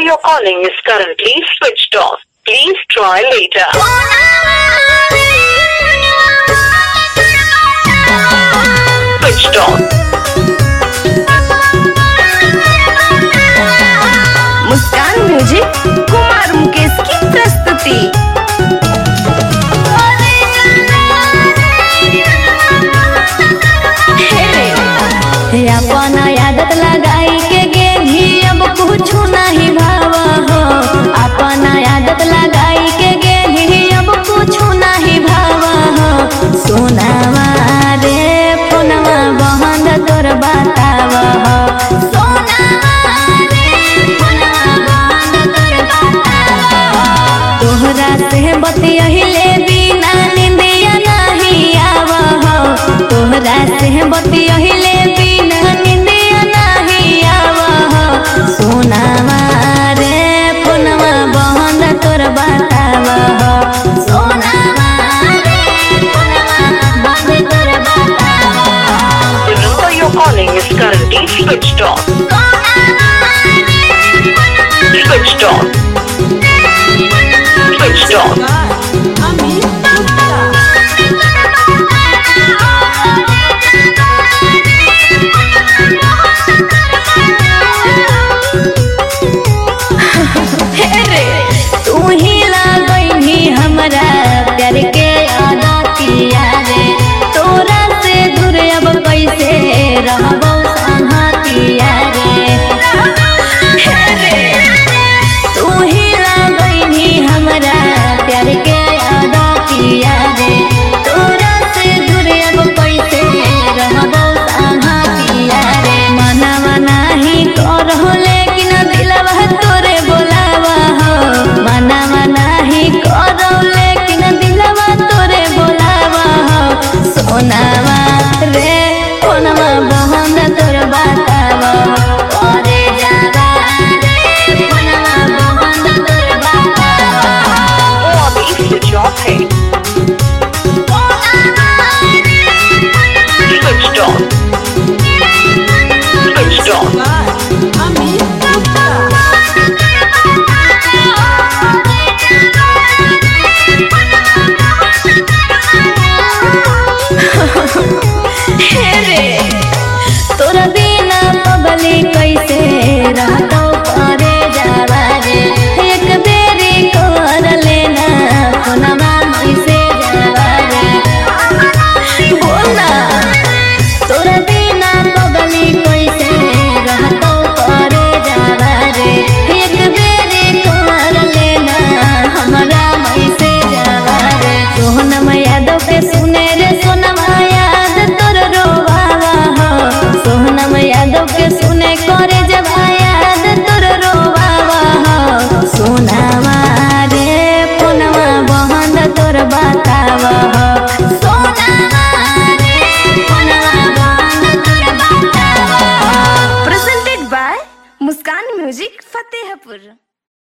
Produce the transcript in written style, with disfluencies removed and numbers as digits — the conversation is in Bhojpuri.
you're calling is currently switched off. Please try later. Switched off. Muskan music Kumar Mukesh की प्रस्तुति। अपन आदत लगाई के गेंधी अब कुछ नहीं भावा हो। अपन आदत लगाई के गेंधी अब कुछ नहीं भावा हो। सोनावा रे फोनवा बहन तोर बतावा हो। सोनावा रे फोनवा बहन तोर बतावा हो। तोहरा से बतियहिले बिना निंदिया नहीं आवा हो। तोहरा से बतियहिले सोनावा रे फोनवा बहन तोर बतावा हो। सोनावा रे फोनवा बहन तोर बतावा हो। The number you're calling is currently switched off. Switched off. Switched off. हमरा प्यार के आदतिया रे तोरा से दूर अब कैसे रहबो संगतिया रे। तू ही लगैनी हमरा प्यार के आदतिया रे तोरा से दूर अब कैसे रहबो संगतिया रे। मनवा नहीं करहो लेकिन दिलवा तोरे बोलावा हो। मनवा नहीं सोनावा रे फोनवा बहन तोर बतावा हो। अरे जावा रे फोनवा बहन तोर बतावा हो। वो अभी switch off है। Switched off. Switched off. तोरा बिना पबली कैसे रहतो करे जावा रे। एक बेरी कर लेना फोनवा कैसे जावा रे। बोला तोरा बिना पबली कैसे रहतो करे जावा रे। एक बेरी कर लेना हमरा कैसे जावा रे। सोनम यादव के सुने रे सोनवा याद तोर रोवावा हो। सोनम यादव के सुने करे जब याद तोर रोवावा हो। सोनावा रे फोनवा बहन तोर बतावा हो। सोनावा रे फोनवा बहन तोर बतावा हो। Presented by Muskan music Fatehpur.